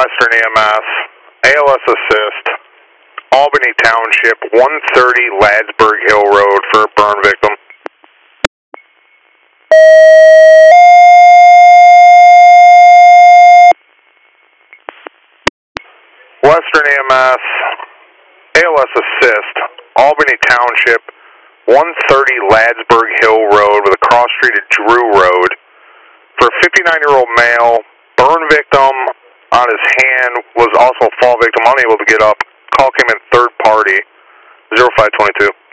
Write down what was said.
Western EMS, ALS Assist, Albany Township, 130 Ladsburg Hill Road for a burn victim. Western EMS, ALS Assist, Albany Township, 130 Ladsburg Hill Road with a cross street at Drew Road for a 59-year-old male, burn victim on his hand, was also a fall victim, unable to get up. Call came in third party, 0522.